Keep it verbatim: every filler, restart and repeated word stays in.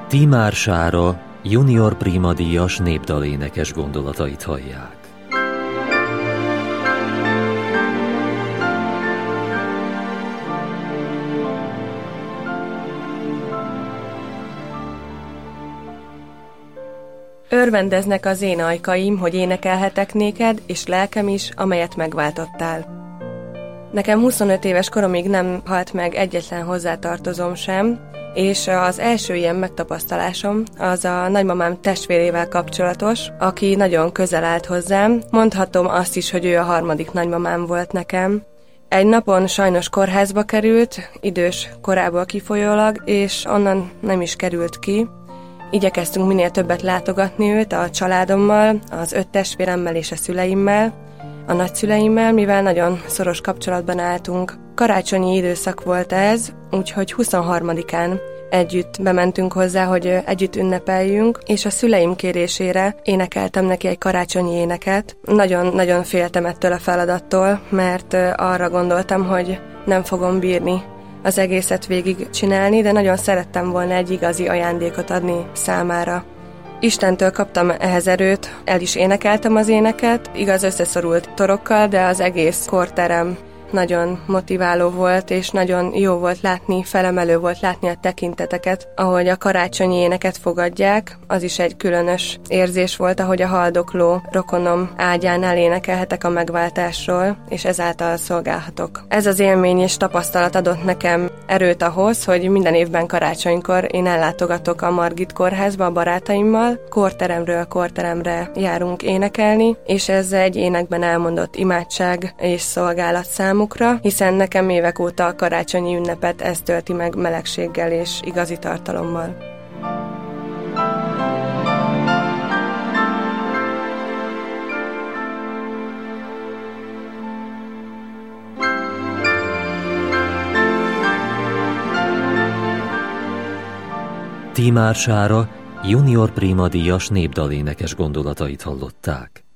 Tímár Sára junior primadíjas népdalénekes gondolatait hallják. Örvendeznek az én ajkaim, hogy énekelhetek néked, és lelkem is, amelyet megváltottál. Nekem huszonöt éves koromig nem halt meg egyetlen hozzátartozom sem, és az első ilyen megtapasztalásom az a nagymamám testvérével kapcsolatos, aki nagyon közel állt hozzám. Mondhatom azt is, hogy ő a harmadik nagymamám volt nekem. Egy napon sajnos kórházba került, idős korából kifolyólag, és onnan nem is került ki. Igyekeztünk minél többet látogatni őt a családommal, az öt testvéremmel és a szüleimmel, a nagyszüleimmel, mivel nagyon szoros kapcsolatban álltunk. Karácsonyi időszak volt ez, úgyhogy huszonharmadikán együtt bementünk hozzá, hogy együtt ünnepeljünk, és a szüleim kérésére énekeltem neki egy karácsonyi éneket. Nagyon-nagyon féltem ettől a feladattól, mert arra gondoltam, hogy nem fogom bírni az egészet végig csinálni, de nagyon szerettem volna egy igazi ajándékot adni számára. Istentől kaptam ehhez erőt, el is énekeltem az éneket, igaz összeszorult torokkal, de az egész korterem nagyon motiváló volt, és nagyon jó volt látni, felemelő volt látni a tekinteteket, ahogy a karácsonyi éneket fogadják. Az is egy különös érzés volt, ahogy a haldokló rokonom ágyánál énekelhetek a megváltásról, és ezáltal szolgálhatok. Ez az élmény és tapasztalat adott nekem erőt ahhoz, hogy minden évben karácsonykor én ellátogatok a Margit kórházba a barátaimmal, korteremről korteremre járunk énekelni, és ez egy énekben elmondott imádság és szolgálat szám, hiszen nekem évek óta a karácsonyi ünnepet ez tölti meg melegséggel és igazi tartalommal. Tímár Sára junior primadíjas népdalénekes gondolatait hallották.